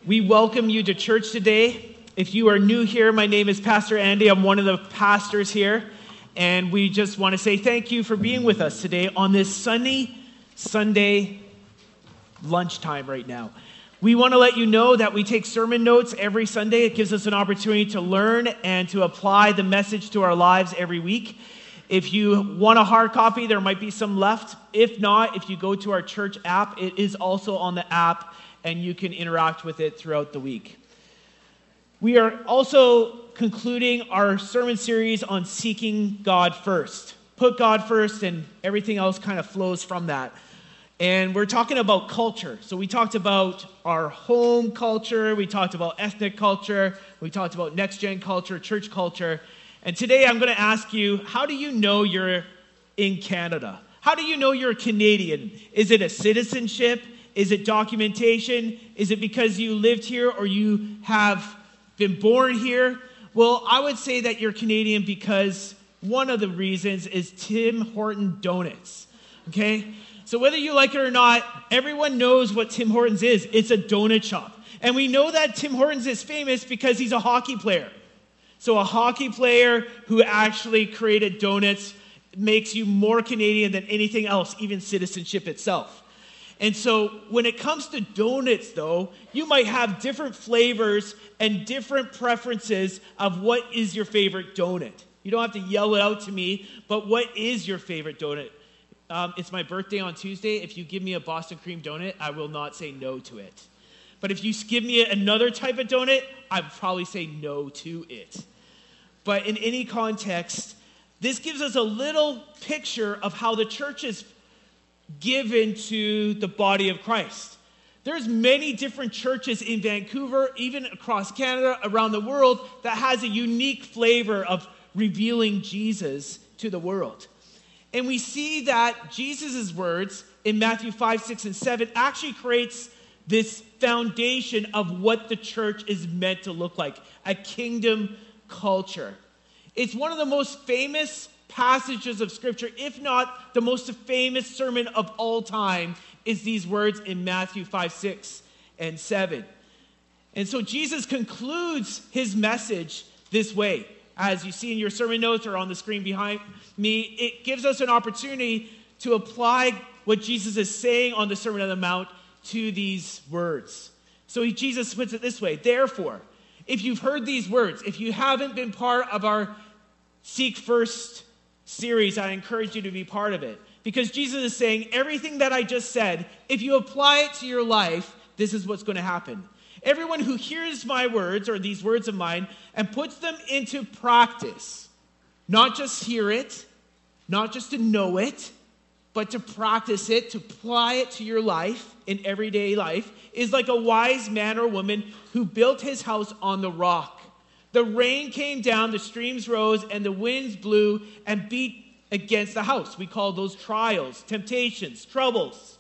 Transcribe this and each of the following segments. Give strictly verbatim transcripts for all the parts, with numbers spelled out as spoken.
We welcome you to church today. If you are new here, my name is Pastor Andy. I'm one of the pastors here. And we just want to say thank you for being with us today on this sunny Sunday lunchtime right now. We want to let you know that we take sermon notes every Sunday. It gives us an opportunity to learn and to apply the message to our lives every week. If you want a hard copy, there might be some left. If not, if you go to our church app, it is also on the app, and you can interact with it throughout the week. We are also concluding our sermon series on seeking God first. Put God first, and everything else kind of flows from that. And we're talking about culture. So we talked about our home culture, we talked about ethnic culture, we talked about next-gen culture, church culture. And today I'm going to ask you, how do you know you're in Canada? How do you know you're a Canadian? Is it a citizenship? Is it documentation? Is it because you lived here or you have been born here? Well, I would say that you're Canadian because one of the reasons is Tim Horton Donuts, okay? So whether you like it or not, everyone knows what Tim Hortons is. It's a donut shop. And we know that Tim Hortons is famous because he's a hockey player. So a hockey player who actually created donuts makes you more Canadian than anything else, even citizenship itself. And so when it comes to donuts, though, you might have different flavors and different preferences of what is your favorite donut. You don't have to yell it out to me, but what is your favorite donut? Um, it's my birthday on Tuesday. If you give me a Boston cream donut, I will not say no to it. But if you give me another type of donut, I would probably say no to it. But in any context, this gives us a little picture of how the church is given to the body of Christ. There's many different churches in Vancouver, even across Canada, around the world, that has a unique flavor of revealing Jesus to the world. And we see that Jesus' words in Matthew five, six, and seven actually creates this foundation of what the church is meant to look like, a kingdom culture. It's one of the most famous passages of Scripture, if not the most famous sermon of all time, is these words in Matthew five, six, and seven. And so Jesus concludes his message this way. As you see in your sermon notes or on the screen behind me, it gives us an opportunity to apply what Jesus is saying on the Sermon on the Mount to these words. So he, Jesus puts it this way: therefore, if you've heard these words, if you haven't been part of our Seek First series, I encourage you to be part of it. Because Jesus is saying, everything that I just said, if you apply it to your life, this is what's going to happen. Everyone who hears my words, or these words of mine, and puts them into practice, not just hear it, not just to know it, but to practice it, to apply it to your life, in everyday life, is like a wise man or woman who built his house on the rock. The rain came down, the streams rose, and the winds blew and beat against the house. We call those trials, temptations, troubles.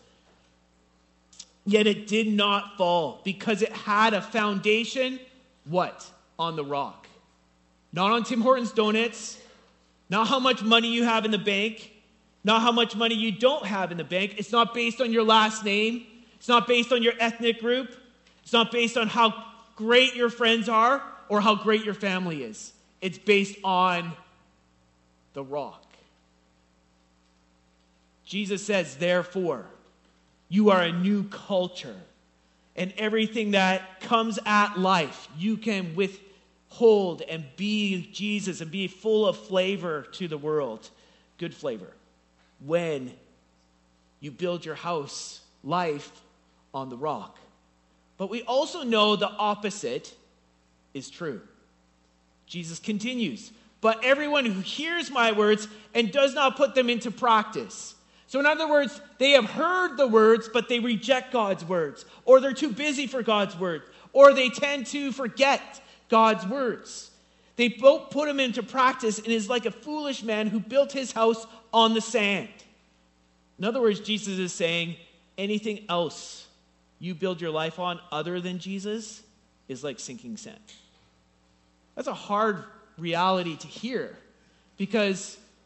Yet it did not fall because it had a foundation, what? On the rock. Not on Tim Hortons donuts, not how much money you have in the bank, not how much money you don't have in the bank. It's not based on your last name. It's not based on your ethnic group. It's not based on how great your friends are or how great your family is. It's based on the rock. Jesus says, therefore, you are a new culture. And everything that comes at life, you can withhold and be Jesus and be full of flavor to the world. Good flavor. When you build your house, life, on the rock. But we also know the opposite is true. Jesus continues, but everyone who hears my words and does not put them into practice. So in other words, they have heard the words, but they reject God's words, or they're too busy for God's word, or they tend to forget God's words. They both put them into practice, and is like a foolish man who built his house on the sand. In other words, Jesus is saying, anything else you build your life on other than Jesus is like sinking sand. That's a hard reality to hear, because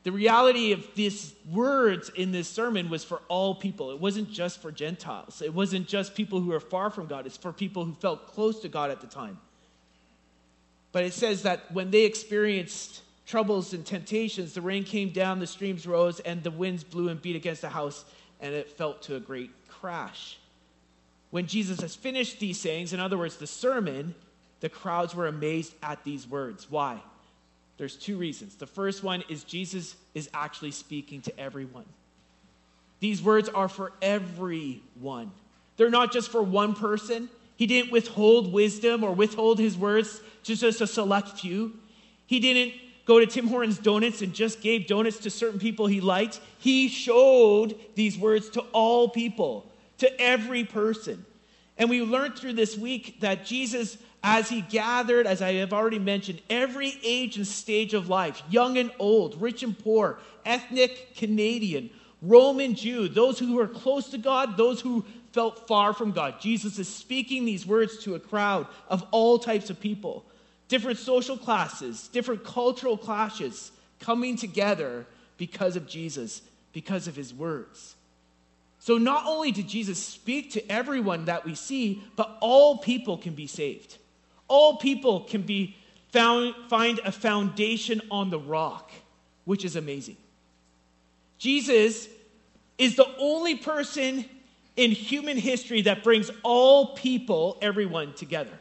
The reality of these words in this sermon was for all people. It wasn't just for Gentiles. It wasn't just people who are far from God. It's for people who felt close to God at the time. But it says that when they experienced troubles and temptations, the rain came down, the streams rose, and the winds blew and beat against the house, and it fell to a great crash. When Jesus has finished these sayings, in other words, the sermon, the crowds were amazed at these words. Why? There's two reasons. The first one is Jesus is actually speaking to everyone. These words are for everyone. They're not just for one person. He didn't withhold wisdom or withhold his words to just a select few. He didn't go to Tim Hortons Donuts and just gave donuts to certain people he liked. He showed these words to all people, to every person. And we learned through this week that Jesus, as he gathered, as I have already mentioned, every age and stage of life, young and old, rich and poor, ethnic Canadian, Roman Jew, those who were close to God, those who felt far from God. Jesus is speaking these words to a crowd of all types of people, different social classes, different cultural clashes coming together because of Jesus, because of his words. So not only did Jesus speak to everyone that we see, but all people can be saved. All people can be found, find a foundation on the rock, which is amazing. Jesus is the only person in human history that brings all people, everyone, together.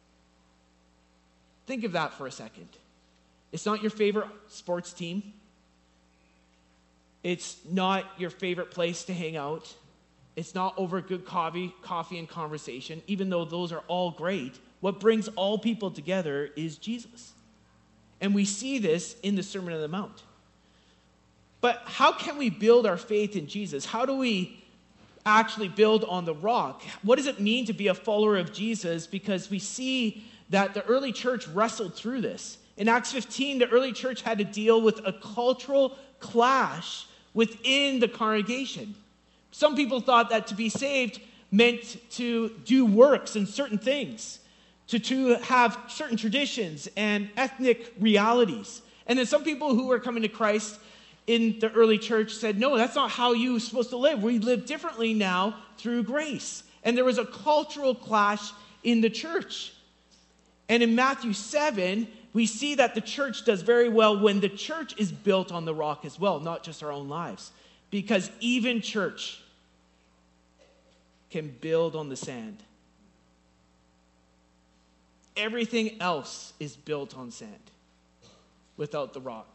Think of that for a second. It's not your favorite sports team. It's not your favorite place to hang out. It's not over good coffee, coffee and conversation, even though those are all great. What brings all people together is Jesus. And we see this in the Sermon on the Mount. But how can we build our faith in Jesus? How do we actually build on the rock? What does it mean to be a follower of Jesus? Because we see that the early church wrestled through this. In Acts fifteen, the early church had to deal with a cultural clash within the congregation. Some people thought that to be saved meant to do works and certain things, to, to have certain traditions and ethnic realities. And then some people who were coming to Christ in the early church said, no, that's not how you're supposed to live. We live differently now through grace. And there was a cultural clash in the church. And in Matthew seven, we see that the church does very well when the church is built on the rock as well, not just our own lives. Because even church can build on the sand. Everything else is built on sand without the rock.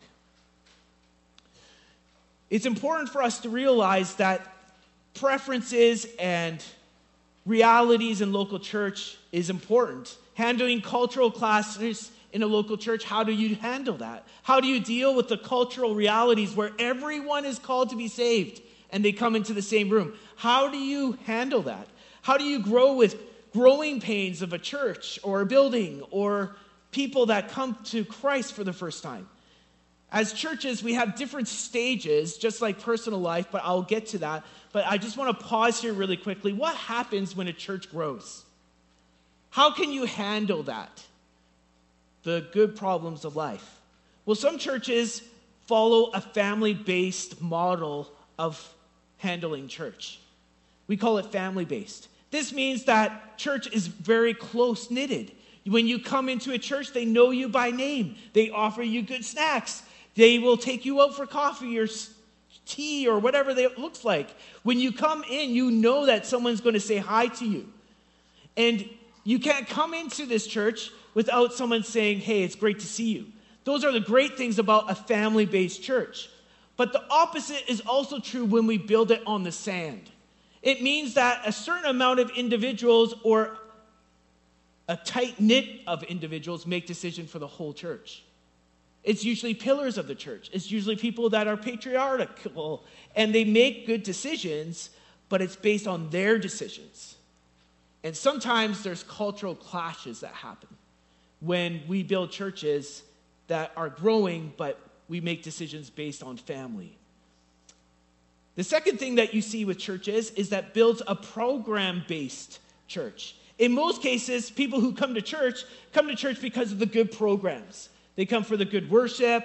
It's important for us to realize that preferences and realities in local church is important. Handling cultural clashes in a local church, how do you handle that? How do you deal with the cultural realities where everyone is called to be saved and they come into the same room? How do you handle that? How do you grow with growing pains of a church or a building or people that come to Christ for the first time? As churches, we have different stages, just like personal life, but I'll get to that. But I just want to pause here really quickly. What happens when a church grows? How can you handle that? The good problems of life. Well, some churches follow a family-based model of handling church. We call it family-based. This means that church is very close-knitted. When you come into a church, they know you by name. They offer you good snacks. They will take you out for coffee or tea or whatever it looks like. When you come in, you know that someone's going to say hi to you. And you can't come into this church without someone saying, hey, it's great to see you. Those are the great things about a family-based church. But the opposite is also true when we build it on the sand. It means that a certain amount of individuals or a tight-knit of individuals make decisions for the whole church. It's usually pillars of the church. It's usually people that are patriarchal, and they make good decisions, but it's based on their decisions. And sometimes there's cultural clashes that happen when we build churches that are growing, but we make decisions based on family. The second thing that you see with churches is that builds a program-based church. In most cases, people who come to church come to church because of the good programs. They come for the good worship.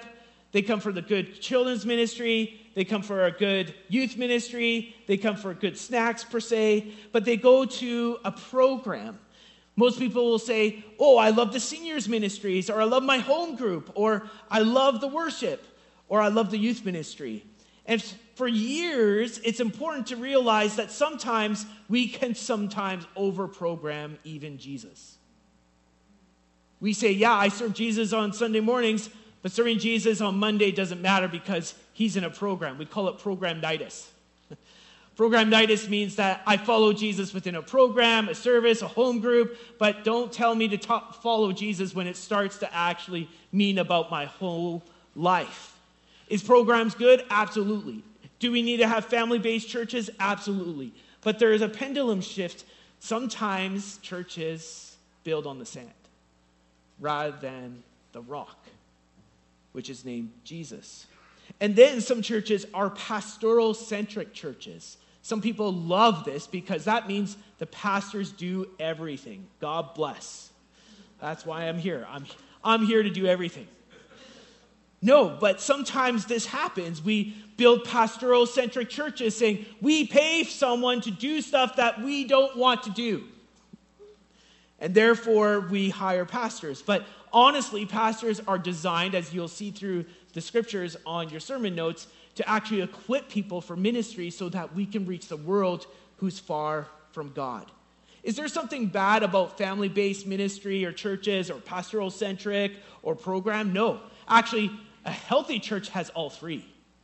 They come for the good children's ministry. They come for a good youth ministry. They come for good snacks, per se. But they go to a program. Most people will say, oh, I love the seniors ministries, or I love my home group, or I love the worship, or I love the youth ministry. And for years, it's important to realize that sometimes we can sometimes over-program even Jesus. We say, yeah, I serve Jesus on Sunday mornings, but serving Jesus on Monday doesn't matter because he's in a program. We call it programnitis. Programnitis means that I follow Jesus within a program, a service, a home group, but don't tell me to ta- follow Jesus when it starts to actually mean about my whole life. Is programs good? Absolutely. Do we need to have family-based churches? Absolutely. But there is a pendulum shift. Sometimes churches build on the sand rather than the rock, which is named Jesus. And then some churches are pastoral-centric churches. Some people love this because that means the pastors do everything. God bless. That's why I'm here. I'm, I'm here to do everything. No, but sometimes this happens. We build pastoral-centric churches saying, we pay someone to do stuff that we don't want to do. And therefore, we hire pastors. But honestly, pastors are designed, as you'll see through the scriptures on your sermon notes, to actually equip people for ministry so that we can reach the world who's far from God. Is there something bad about family-based ministry or churches or pastoral-centric or program? No. Actually, a healthy church has all three.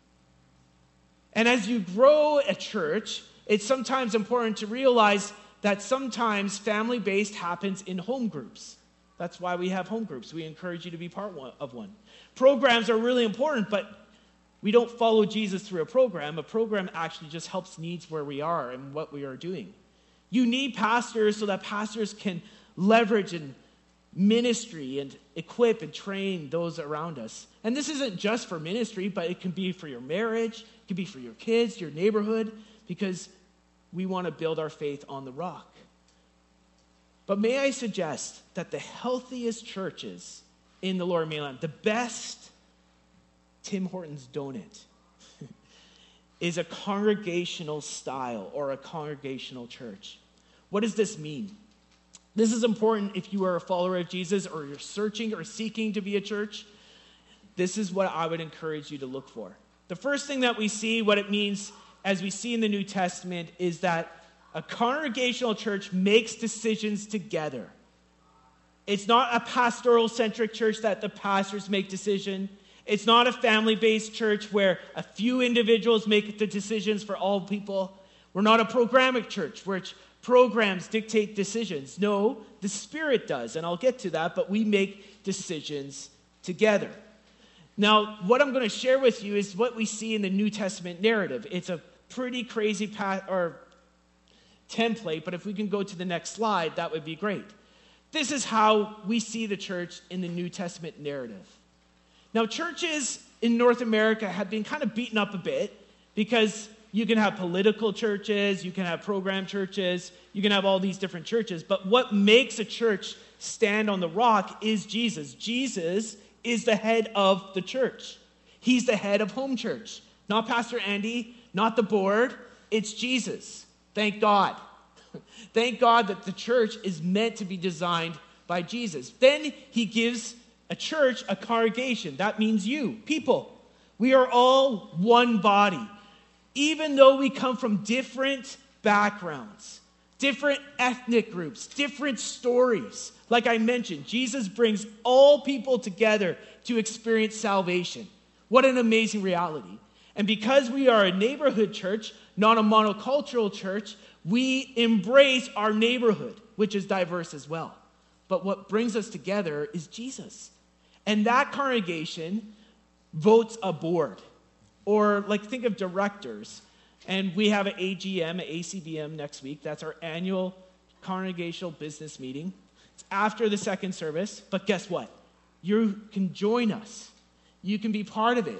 And as you grow a church, it's sometimes important to realize that sometimes family-based happens in home groups. That's why we have home groups. We encourage you to be part of one. Programs are really important, but we don't follow Jesus through a program. A program actually just helps needs where we are and what we are doing. You need pastors so that pastors can leverage and ministry and equip and train those around us. And this isn't just for ministry, but it can be for your marriage, it can be for your kids, your neighborhood, because we want to build our faith on the rock. But may I suggest that the healthiest churches in the Lower Mainland, the best Tim Hortons donut, is a congregational style or a congregational church. What does this mean? This is important if you are a follower of Jesus or you're searching or seeking to be a church. This is what I would encourage you to look for. The first thing that we see, what it means as we see in the New Testament, is that a congregational church makes decisions together. It's not a pastoral-centric church that the pastors make decisions. It's not a family-based church where a few individuals make the decisions for all people. We're not a programmatic church where programs dictate decisions. No, the Spirit does, and I'll get to that, but we make decisions together. Now, what I'm going to share with you is what we see in the New Testament narrative. It's a pretty crazy path or template, but if we can go to the next slide, that would be great. This is how we see the church in the New Testament narrative. Now, churches in North America have been kind of beaten up a bit because you can have political churches, you can have program churches, you can have all these different churches. But what makes a church stand on the rock is Jesus. Jesus is the head of the church. He's the head of Home Church. Not Pastor Andy, not the board. It's Jesus. Thank God. Thank God that the church is meant to be designed by Jesus. Then he gives a church, a congregation. That means you, people. We are all one body. Even though we come from different backgrounds, different ethnic groups, different stories. Like I mentioned, Jesus brings all people together to experience salvation. What an amazing reality. And because we are a neighborhood church, not a monocultural church, we embrace our neighborhood, which is diverse as well. But what brings us together is Jesus. And that congregation votes a board. Or like think of directors. And we have an A G M, an A C B M next week. That's our annual congregational business meeting. It's after the second service. But guess what? You can join us. You can be part of it.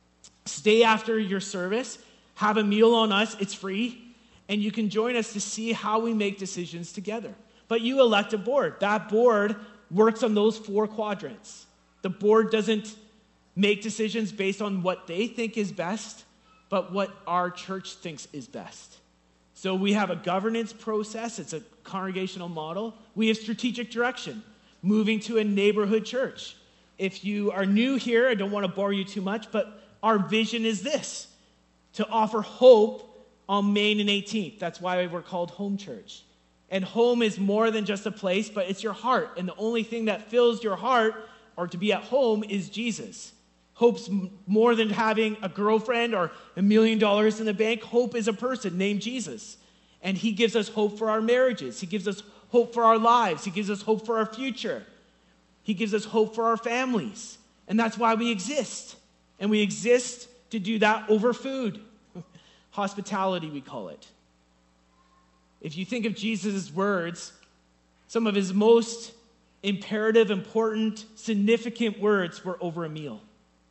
Stay after your service. Have a meal on us. It's free. And you can join us to see how we make decisions together. But you elect a board. That board works on those four quadrants. The board doesn't make decisions based on what they think is best, but what our church thinks is best. So we have a governance process. It's a congregational model. We have strategic direction, moving to a neighborhood church. If you are new here, I don't want to bore you too much, but our vision is this, to offer hope on Main and eighteenth. That's why we're called Home Church. And home is more than just a place, but it's your heart. And the only thing that fills your heart, or to be at home, is Jesus. Hope's m- more than having a girlfriend or a million dollars in the bank. Hope is a person named Jesus. And he gives us hope for our marriages. He gives us hope for our lives. He gives us hope for our future. He gives us hope for our families. And that's why we exist. And we exist to do that over food. Hospitality, we call it. If you think of Jesus' words, some of his most imperative, important, significant words were over a meal.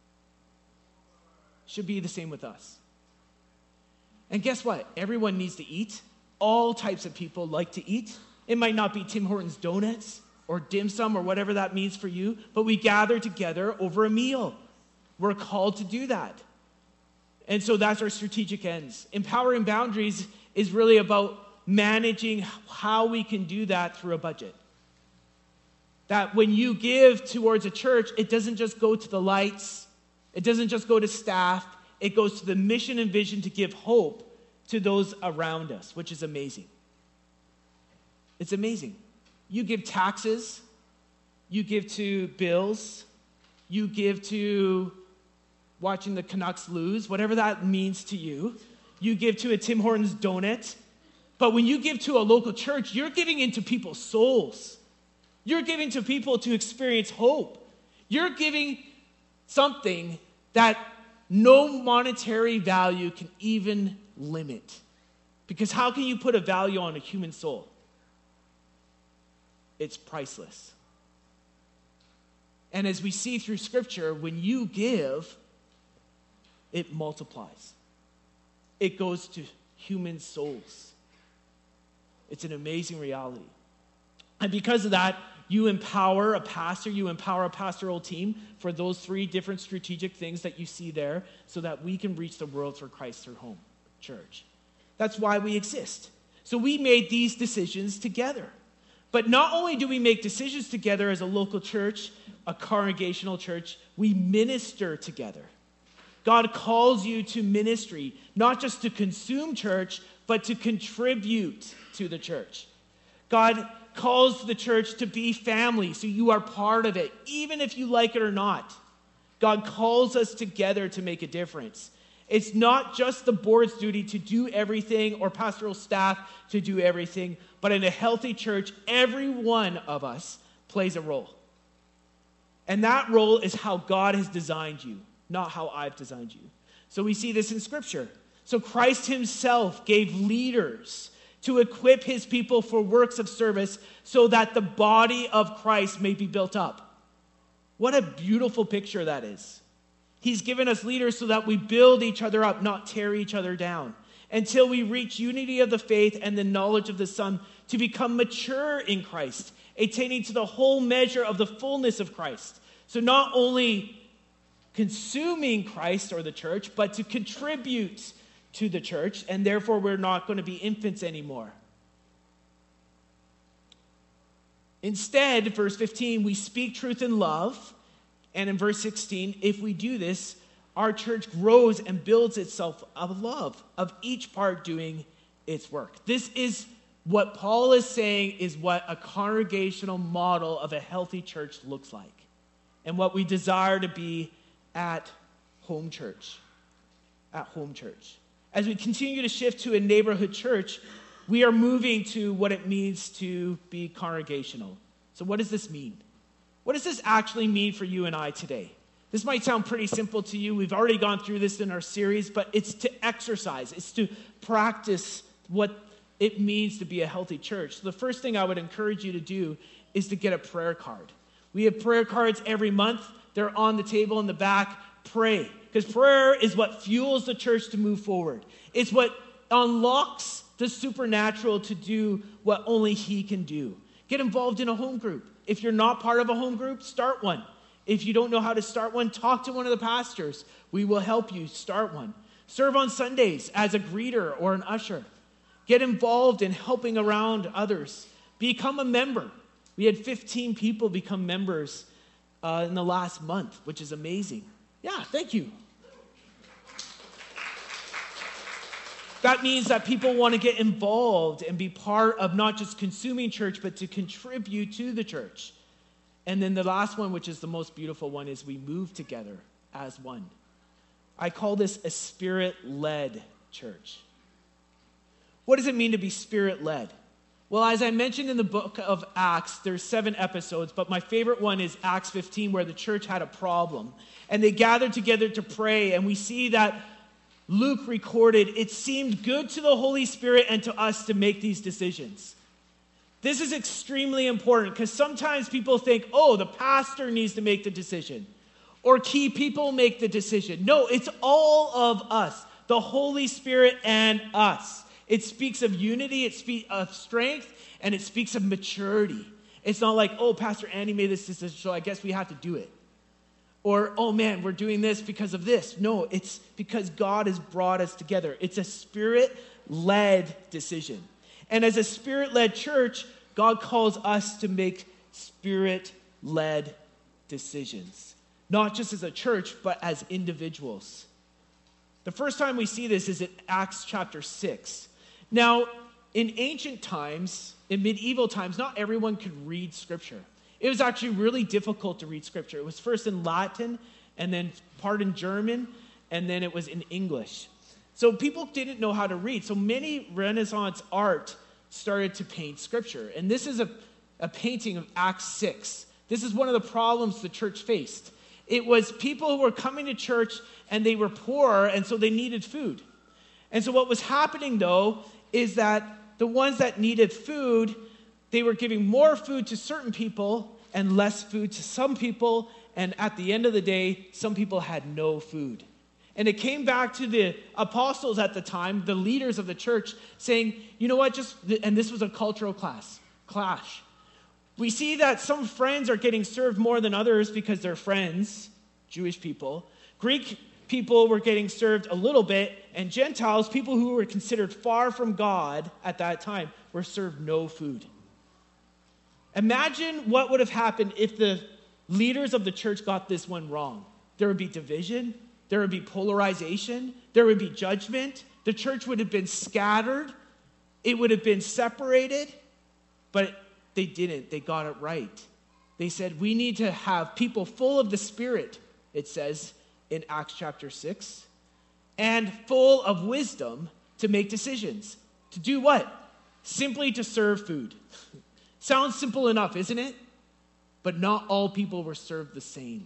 Should be the same with us. And guess what? Everyone needs to eat. All types of people like to eat. It might not be Tim Hortons donuts or dim sum or whatever that means for you, but we gather together over a meal. We're called to do that. And so that's our strategic ends. Empowering boundaries is really about managing how we can do that through a budget. That when you give towards a church, it doesn't just go to the lights, it doesn't just go to staff, it goes to the mission and vision to give hope to those around us, which is amazing. It's amazing. You give taxes, you give to bills, you give to watching the Canucks lose, whatever that means to you. You give to a Tim Hortons donut. But when you give to a local church, you're giving into people's souls. You're giving to people to experience hope. You're giving something that no monetary value can even limit. Because how can you put a value on a human soul? It's priceless. And as we see through Scripture, when you give, it multiplies. It goes to human souls. It's an amazing reality. And because of that, you empower a pastor, you empower a pastoral team for those three different strategic things that you see there so that we can reach the world for Christ through Home Church. That's why we exist. So we made these decisions together. But not only do we make decisions together as a local church, a congregational church, we minister together. God calls you to ministry, not just to consume church, but to contribute to the church. God calls the church to be family, so you are part of it, even if you like it or not. God calls us together to make a difference. It's not just the board's duty to do everything or pastoral staff to do everything, but in a healthy church, every one of us plays a role. And that role is how God has designed you, not how I've designed you. So we see this in Scripture. So Christ himself gave leaders to equip his people for works of service so that the body of Christ may be built up. What a beautiful picture that is. He's given us leaders so that we build each other up, not tear each other down, until we reach unity of the faith and the knowledge of the Son, to become mature in Christ, attaining to the whole measure of the fullness of Christ. So not only consuming Christ or the church, but to contribute to the church, and therefore we're not going to be infants anymore. Instead, verse fifteen, we speak truth in love. And in verse sixteen, if we do this, our church grows and builds itself of love, of each part doing its work. This is what Paul is saying is what a congregational model of a healthy church looks like, and what we desire to be at Home Church. At Home Church. As we continue to shift to a neighborhood church, we are moving to what it means to be congregational. So what does this mean? What does this actually mean for you and I today? This might sound pretty simple to you. We've already gone through this in our series, but it's to exercise. It's to practice what it means to be a healthy church. So the first thing I would encourage you to do is to get a prayer card. We have prayer cards every month. They're on the table in the back. Pray. Because prayer is what fuels the church to move forward. It's what unlocks the supernatural to do what only he can do. Get involved in a home group. If you're not part of a home group, start one. If you don't know how to start one, talk to one of the pastors. We will help you start one. Serve on Sundays as a greeter or an usher. Get involved in helping around others. Become a member. We had fifteen people become members uh, in the last month, which is amazing. Yeah, thank you. That means that people want to get involved and be part of not just consuming church, but to contribute to the church. And then the last one, which is the most beautiful one, is we move together as one. I call this a spirit-led church. What does it mean to be spirit-led? Well, as I mentioned in the book of Acts, there's seven episodes, but my favorite one is Acts fifteen, where the church had a problem. And they gathered together to pray, and we see that Luke recorded, it seemed good to the Holy Spirit and to us to make these decisions. This is extremely important because sometimes people think, oh, the pastor needs to make the decision, or key people make the decision. No, it's all of us, the Holy Spirit and us. It speaks of unity, it speaks of strength, and it speaks of maturity. It's not like, oh, Pastor Andy made this decision, so I guess we have to do it. Or, oh man, we're doing this because of this. No, it's because God has brought us together. It's a spirit-led decision. And as a spirit-led church, God calls us to make spirit-led decisions. Not just as a church, but as individuals. The first time we see this is in Acts chapter six. Now, in ancient times, in medieval times, not everyone could read Scripture. It was actually really difficult to read Scripture. It was first in Latin, and then part in German, and then it was in English. So people didn't know how to read. So many Renaissance art started to paint Scripture. And this is a, a painting of Acts six. This is one of the problems the church faced. It was people who were coming to church, and they were poor, and so they needed food. And so what was happening, though, is that the ones that needed food, they were giving more food to certain people and less food to some people. And at the end of the day, some people had no food. And it came back to the apostles at the time, the leaders of the church, saying, you know what, just, and this was a cultural class, clash. We see that some friends are getting served more than others because they're friends, Jewish people. Greek people were getting served a little bit, and Gentiles, people who were considered far from God at that time, were served no food. Imagine what would have happened if the leaders of the church got this one wrong. There would be division, there would be polarization, there would be judgment. The church would have been scattered, it would have been separated, but they didn't. They got it right. They said, we need to have people full of the Spirit, it says in Acts chapter six, and full of wisdom to make decisions. To do what? Simply to serve food. Sounds simple enough, isn't it? But not all people were served the same.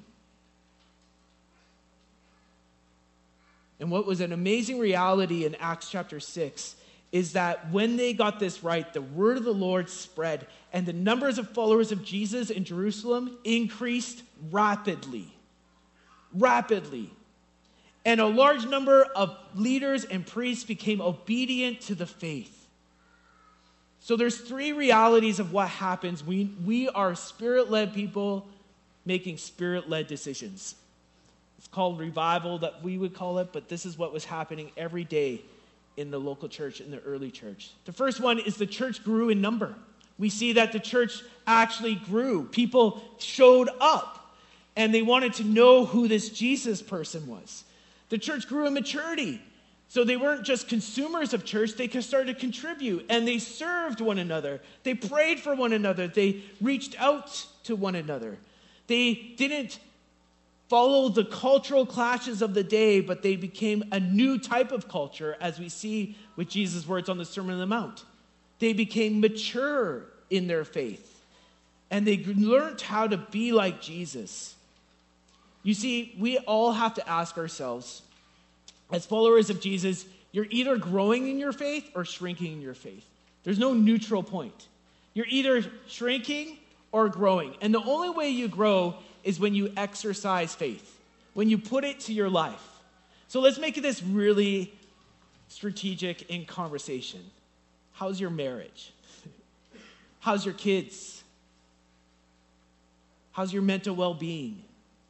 And what was an amazing reality in Acts chapter six is that when they got this right, the word of the Lord spread, and the numbers of followers of Jesus in Jerusalem increased rapidly. Rapidly. And a large number of leaders and priests became obedient to the faith. So there's three realities of what happens. We, we are spirit-led people making spirit-led decisions. It's called revival, that we would call it, but this is what was happening every day in the local church, in the early church. The first one is the church grew in number. We see that the church actually grew. People showed up, and they wanted to know who this Jesus person was. The church grew in maturity. So they weren't just consumers of church, they started to contribute, and they served one another. They prayed for one another. They reached out to one another. They didn't follow the cultural clashes of the day, but they became a new type of culture, as we see with Jesus' words on the Sermon on the Mount. They became mature in their faith, and they learned how to be like Jesus. You see, we all have to ask ourselves, as followers of Jesus, you're either growing in your faith or shrinking in your faith. There's no neutral point. You're either shrinking or growing. And the only way you grow is when you exercise faith, when you put it to your life. So let's make this really strategic in conversation. How's your marriage? How's your kids? How's your mental well-being?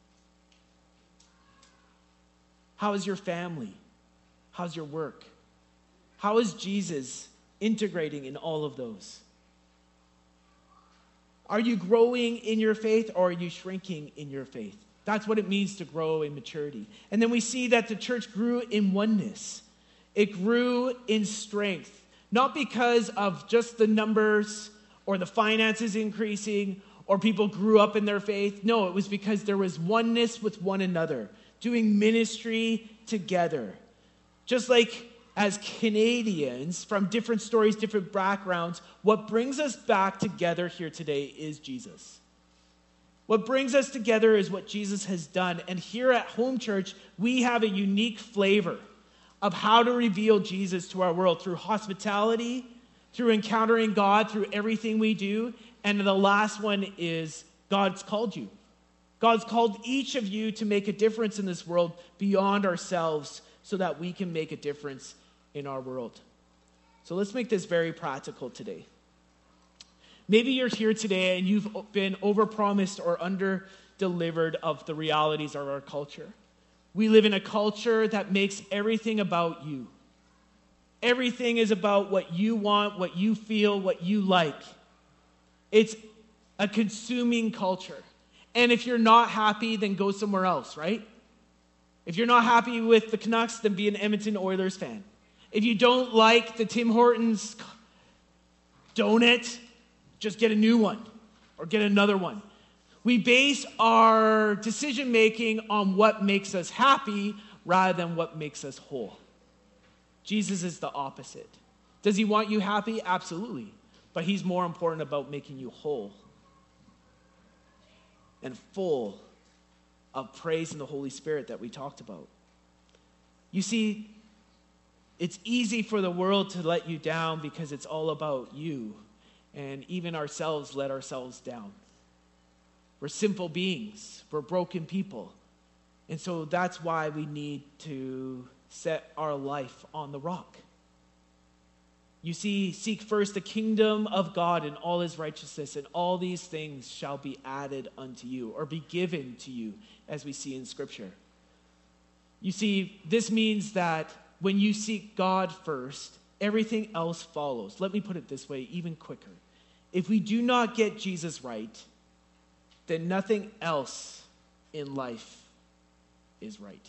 How is your family? How's your work? How is Jesus integrating in all of those? Are you growing in your faith, or are you shrinking in your faith? That's what it means to grow in maturity. And then we see that the church grew in oneness. It grew in strength, not because of just the numbers or the finances increasing or people grew up in their faith. No, it was because there was oneness with one another, doing ministry together. Just like as Canadians from different stories, different backgrounds, what brings us back together here today is Jesus. What brings us together is what Jesus has done. And here at Home Church, we have a unique flavor of how to reveal Jesus to our world through hospitality, through encountering God, through everything we do. And the last one is God's called you. God's called each of you to make a difference in this world beyond ourselves so that we can make a difference in our world. So let's make this very practical today. Maybe you're here today and you've been overpromised or under-delivered of the realities of our culture. We live in a culture that makes everything about you. Everything is about what you want, what you feel, what you like. It's a consuming culture. And if you're not happy, then go somewhere else, right? If you're not happy with the Canucks, then be an Edmonton Oilers fan. If you don't like the Tim Hortons donut, just get a new one or get another one. We base our decision-making on what makes us happy rather than what makes us whole. Jesus is the opposite. Does he want you happy? Absolutely. But he's more important about making you whole and full of praise in the Holy Spirit that we talked about. You see, it's easy for the world to let you down because it's all about you. And even ourselves let ourselves down. We're simple beings. We're broken people. And so that's why we need to set our life on the rock. You see, seek first the kingdom of God and all his righteousness, and all these things shall be added unto you, or be given to you, as we see in Scripture. You see, this means that when you seek God first, everything else follows. Let me put it this way, even quicker. If we do not get Jesus right, then nothing else in life is right.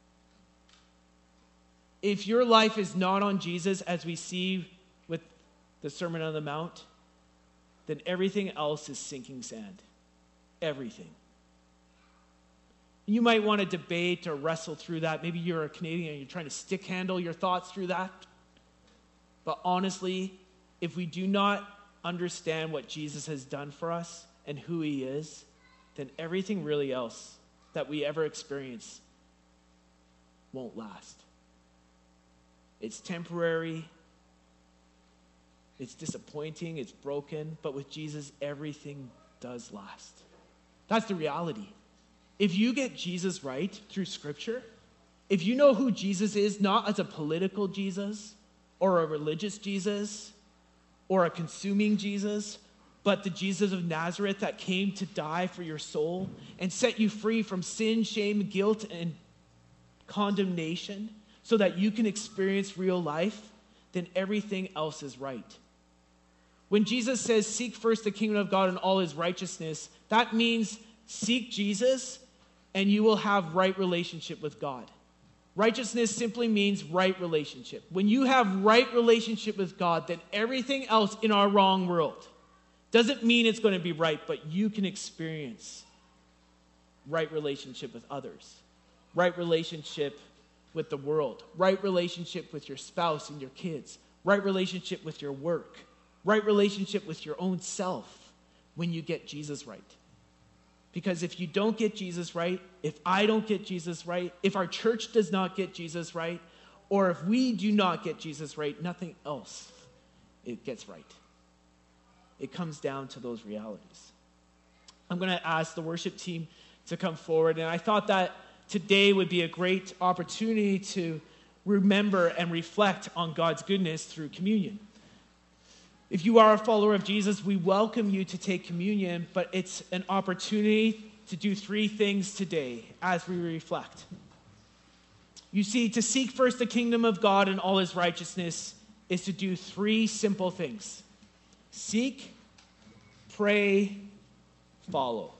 If your life is not on Jesus, as we see with the Sermon on the Mount, then everything else is sinking sand. Everything. You might want to debate or wrestle through that. Maybe you're a Canadian and you're trying to stick handle your thoughts through that. But honestly, if we do not understand what Jesus has done for us and who he is, then everything really else that we ever experience won't last. It's temporary, it's disappointing, it's broken, but with Jesus, everything does last. That's the reality. If you get Jesus right through Scripture, if you know who Jesus is, not as a political Jesus or a religious Jesus or a consuming Jesus, but the Jesus of Nazareth that came to die for your soul and set you free from sin, shame, guilt, and condemnation so that you can experience real life, then everything else is right. When Jesus says, seek first the kingdom of God and all his righteousness, that means seek Jesus and you will have right relationship with God. Righteousness simply means right relationship. When you have right relationship with God, then everything else in our wrong world doesn't mean it's going to be right, but you can experience right relationship with others, right relationship with the world, right relationship with your spouse and your kids, right relationship with your work, right relationship with your own self when you get Jesus right. Because if you don't get Jesus right, if I don't get Jesus right, if our church does not get Jesus right, or if we do not get Jesus right, nothing else it gets right. It comes down to those realities. I'm going to ask the worship team to come forward, and I thought that today would be a great opportunity to remember and reflect on God's goodness through communion. If you are a follower of Jesus, we welcome you to take communion, but it's an opportunity to do three things today as we reflect. You see, to seek first the kingdom of God and all his righteousness is to do three simple things. Seek, pray, follow.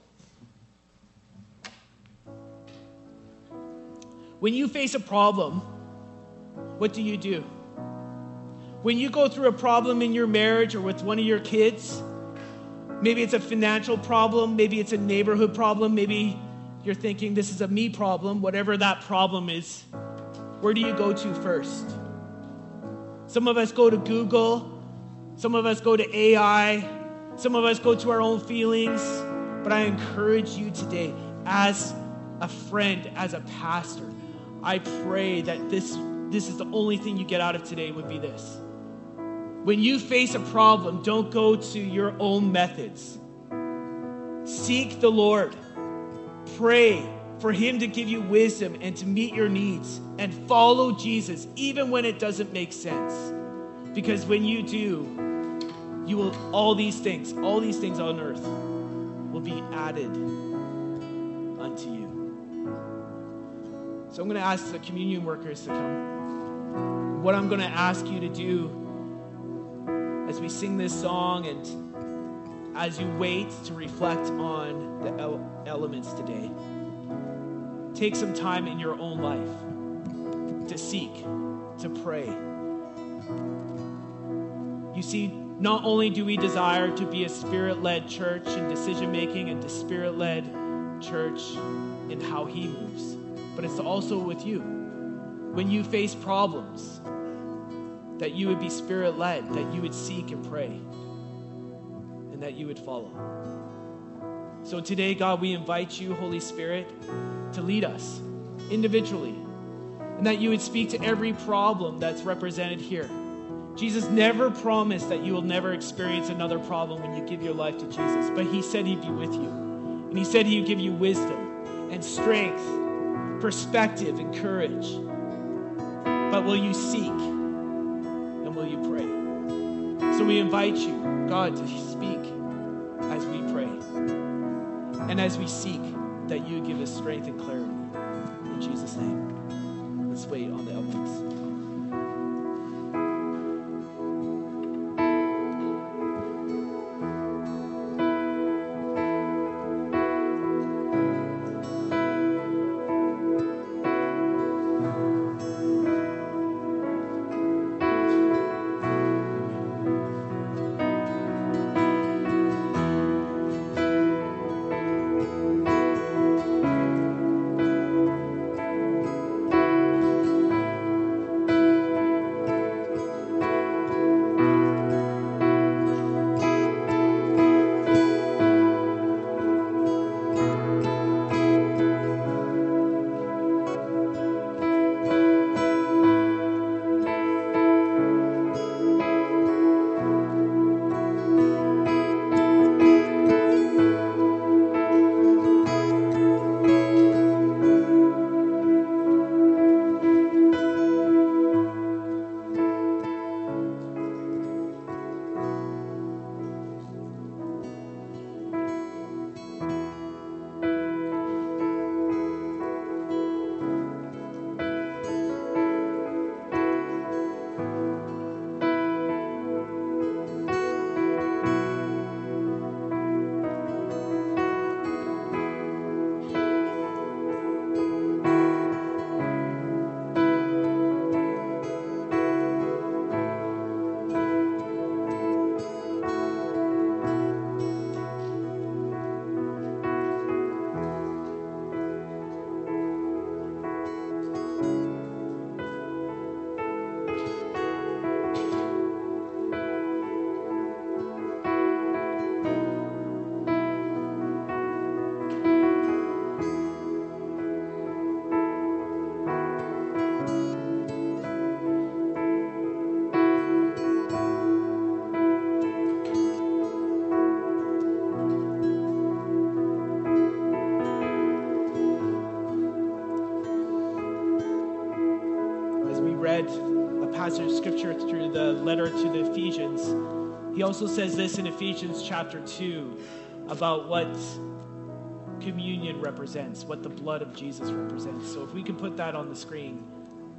When you face a problem, what do you do? When you go through a problem in your marriage or with one of your kids, maybe it's a financial problem, maybe it's a neighborhood problem, maybe you're thinking this is a me problem, whatever that problem is, where do you go to first? Some of us go to Google, some of us go to A I, some of us go to our own feelings, but I encourage you today, as a friend, as a pastor, I pray that this, this is the only thing you get out of today would be this. When you face a problem, don't go to your own methods. Seek the Lord. Pray for him to give you wisdom and to meet your needs, and follow Jesus even when it doesn't make sense. Because when you do, you will, all these things, all these things on earth will be added unto you. So I'm going to ask the communion workers to come. What I'm going to ask you to do as we sing this song and as you wait to reflect on the el- elements today, take some time in your own life to seek, to pray. You see, not only do we desire to be a Spirit-led church in decision-making and a Spirit-led church in how he moves, but it's also with you. When you face problems, that you would be Spirit-led, that you would seek and pray, and that you would follow. So today, God, we invite you, Holy Spirit, to lead us individually, and that you would speak to every problem that's represented here. Jesus never promised that you will never experience another problem when you give your life to Jesus, but he said he'd be with you, and he said he would give you wisdom and strength, perspective and courage. But will you seek and will you pray? So we invite you, God, to speak as we pray, and as we seek, that you give us strength and clarity. In Jesus' name, let's wait on the elements. Read a passage of scripture through the letter to the Ephesians, he also says this in Ephesians chapter two about what communion represents, what the blood of Jesus represents. So if we can put that on the screen,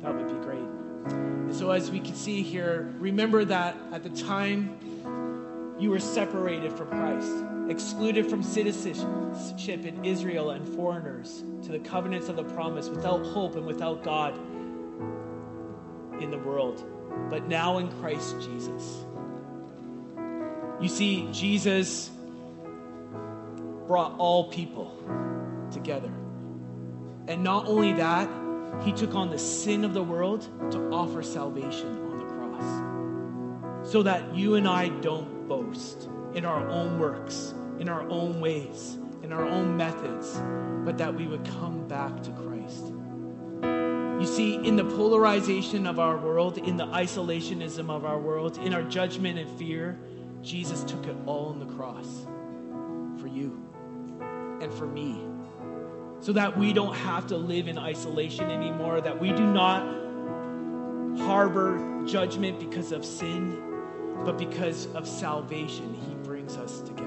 that would be great. And so as we can see here, remember that at the time you were separated from Christ, excluded from citizenship in Israel and foreigners to the covenants of the promise, without hope and without God in the world. But now in Christ Jesus. You see, Jesus brought all people together. And not only that, he took on the sin of the world to offer salvation on the cross. So that you and I don't boast in our own works, in our own ways, in our own methods, but that we would come back to Christ. You see, in the polarization of our world, in the isolationism of our world, in our judgment and fear, Jesus took it all on the cross for you and for me, so that we don't have to live in isolation anymore, that we do not harbor judgment because of sin, but because of salvation, he brings us together.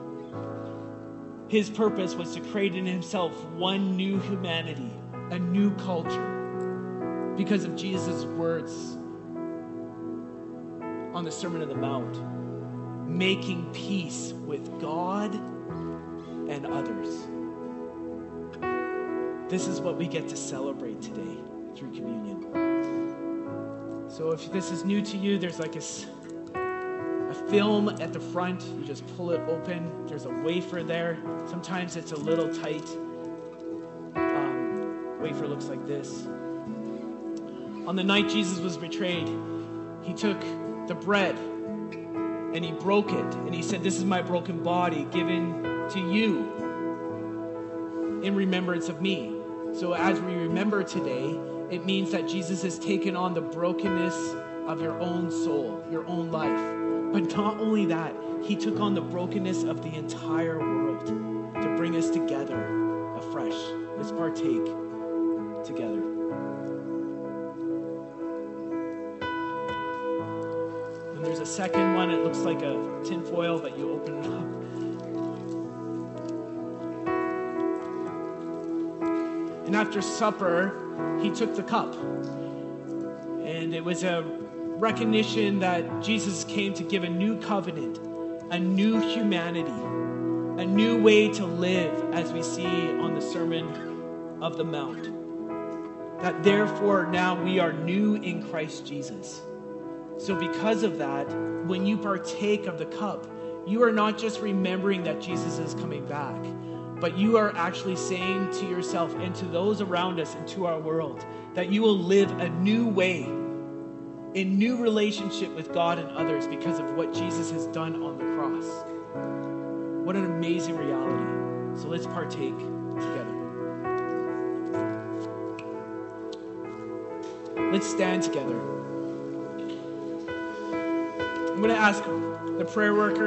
His purpose was to create in himself one new humanity, a new culture, because of Jesus' words on the Sermon on the Mount, making peace with God and others. This is what we get to celebrate today through communion. So if this is new to you, there's like a, a film at the front. You just pull it open. There's a wafer there. Sometimes it's a little tight. Um, wafer looks like this. On the night Jesus was betrayed, he took the bread and he broke it. And he said, "This is my broken body given to you in remembrance of me." So as we remember today, it means that Jesus has taken on the brokenness of your own soul, your own life. But not only that, he took on the brokenness of the entire world to bring us together afresh. Let's partake together. And there's a second one. It looks like a tin foil, but you open it up. And after supper, he took the cup. And it was a recognition that Jesus came to give a new covenant, a new humanity, a new way to live, as we see on the Sermon of the Mount. That therefore now we are new in Christ Jesus. So because of that, when you partake of the cup, you are not just remembering that Jesus is coming back, but you are actually saying to yourself and to those around us and to our world that you will live a new way, in new relationship with God and others because of what Jesus has done on the cross. What an amazing reality. So let's partake together. Let's stand together. I'm going to ask the prayer worker